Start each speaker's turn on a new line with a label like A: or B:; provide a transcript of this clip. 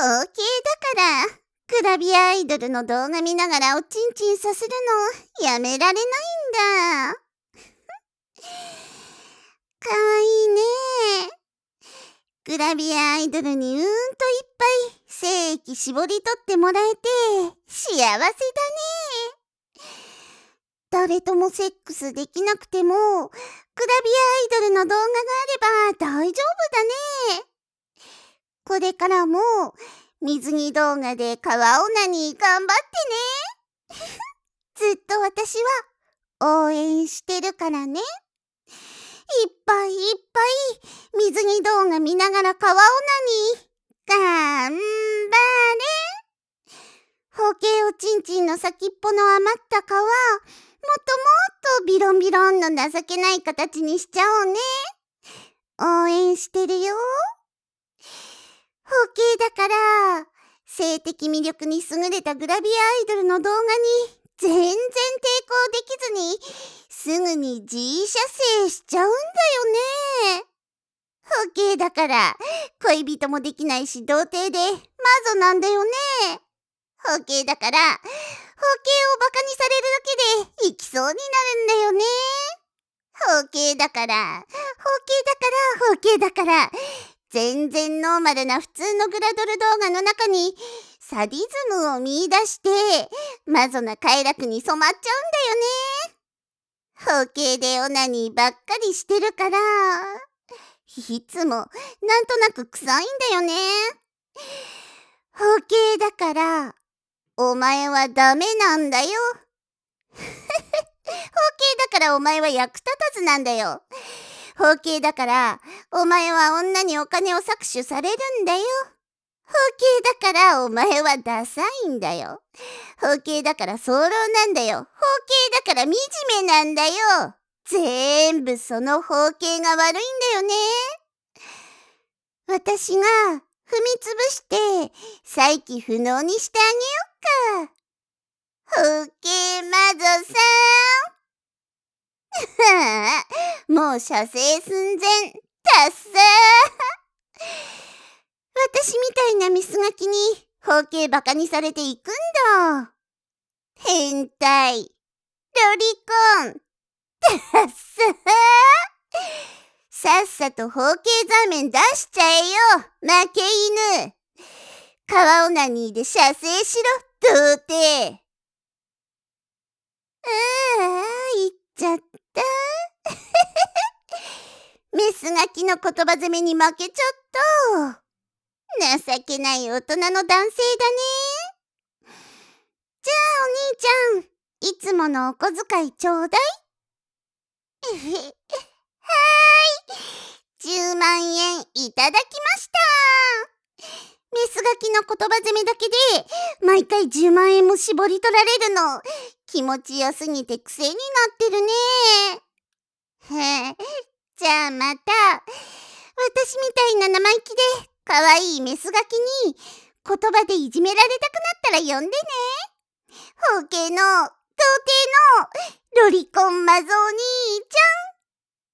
A: 包茎だから、グラビアアイドルの動画見ながらおちんちんさせるのやめられないんだ。かわいいね。グラビアアイドルにいっぱい精液絞り取ってもらえて幸せだね。誰ともセックスできなくても、グラビアアイドルの動画があれば大丈夫だね。これからも水着動画で川オナニー頑張ってね。ずっと私は応援してるからね。いっぱいいっぱい水着動画見ながら川オナニー頑張れ。包茎おちんちんの先っぽの余った皮、もっともっとビロンビロンの情けない形にしちゃおうね。応援してるよ。包茎だから、性的魅力に優れたグラビアアイドルの動画に全然抵抗できずに、すぐに自慰射精しちゃうんだよね。包茎だから、恋人もできないし童貞でマゾなんだよね。包茎だから、包茎をバカにされるだけで生きそうになるんだよね。包茎だから、包茎だから、全然ノーマルな普通のグラドル動画の中にサディズムを見出してマゾな快楽に染まっちゃうんだよね。包茎でオナニーばっかりしてるから、いつもなんとなく臭いんだよね。包茎だから、お前はダメなんだよ。包茎だからお前は役立たずなんだよ。包茎だから、お前は女にお金を搾取されるんだよ。包茎だから、お前はダサいんだよ。包茎だから早漏なんだよ。包茎だから惨めなんだよ。全部その包茎が悪いんだよね。私が踏みつぶして再起不能にしてあげよっか。包茎マゾさん。もう射精寸前。たっさー。私みたいなメスガキに包茎バカにされていくんだ。変態。ロリコン。たっさー。さっさと包茎座面出しちゃえよ。負け犬。川オナニーで射精しろ。童貞。言っちゃった。メスガキの言葉攻めに負けちゃった。情けない大人の男性だね。じゃあお兄ちゃん、いつものお小遣いちょうだい。はーい。10万円いただきました。メスガキの言葉攻めだけで毎回10万円も絞り取られるの気持ちよすぎて癖になってるね。じゃあまた私みたいな生意気で可愛いメスガキに言葉でいじめられたくなったら呼んでね。包茎の童貞のロリコンマゾお兄ちゃん。